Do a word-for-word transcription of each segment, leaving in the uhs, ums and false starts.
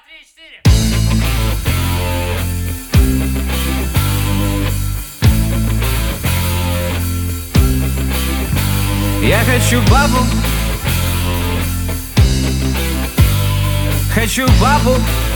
три, четыре. Я хочу бабу, хочу бабу.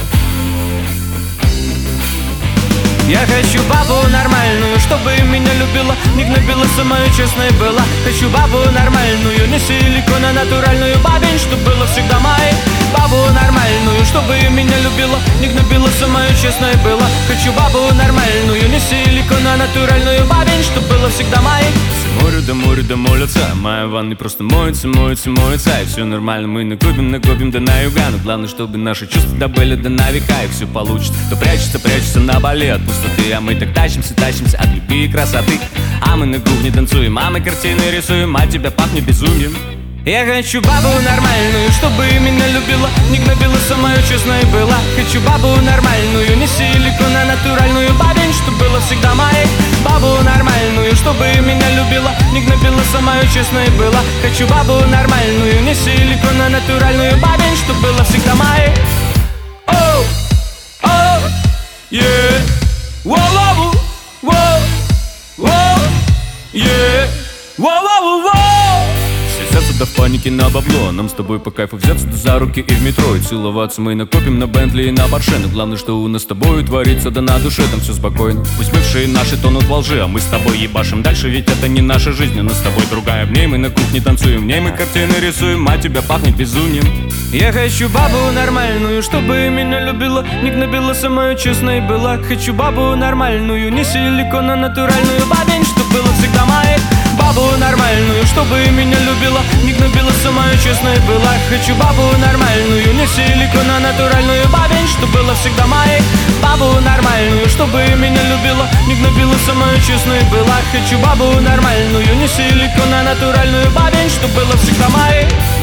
Я хочу бабу нормальную, чтобы меня любила, не гнобила, самая честная была. Хочу бабу нормальную, не силикон, а натуральную бабень, чтоб было всегда моей. Бабу нормальную, чтобы меня любила, не гнобила, самая честная была. Хочу бабу нормальную, не силикон, а натуральную бабень, чтоб было всегда моей. С моря до моря да молятся, моя ванна просто моется, моется, моется. И все нормально, мы накопим, накопим да на юга. Но главное, чтобы наши чувства добыли да на века. И все получится, то прячется, прячется на бале от пустоты. А мы так тащимся, тащимся от любви и красоты. А мы на кухне танцуем, а мы картины рисуем, а тебя пахнет безумием. Я хочу бабу нормальную, чтобы меня любила, не гнобила, самая честная была. Хочу бабу нормальную, не силикон, а натуральную бабень, чтоб было всегда моей. Бабу нормальную, чтобы меня любила, не гнобила, самая честная была. Хочу бабу нормальную, не силикон, а натуральную бабень, чтоб было всегда моей. Оу, оу, yeah. Воу-воу, воу, воу, yeah. Воу-воу-воу. Взяться да в панике на бабло, нам с тобой по кайфу взяться да за руки и в метро. И целоваться мы накопим на Бентли и на Порше. Но главное, что у нас с тобой творится, да на душе там все спокойно. Пусть бывшие наши тонут во лжи, а мы с тобой ебашим дальше, ведь это не наша жизнь. У нас с тобой другая, в ней мы на кухне танцуем, в ней мы картины рисуем, а тебя пахнет безумием. Я хочу бабу нормальную, чтобы меня любила, не гнобила, самая честная была. Хочу бабу нормальную, не силикон, а натуральную бабень, чтоб было всегда моей. Бабу нормальную, чтобы меня любила, не гнобила, самая честная была. Хочу бабу нормальную, не силикон, а натуральную бабень, чтоб было всегда моей. Бабу нормальную, чтобы меня любила, не гнобила, самая честная была. Хочу бабу нормальную, не силикон, а натуральную бабень, чтоб было всегда моей.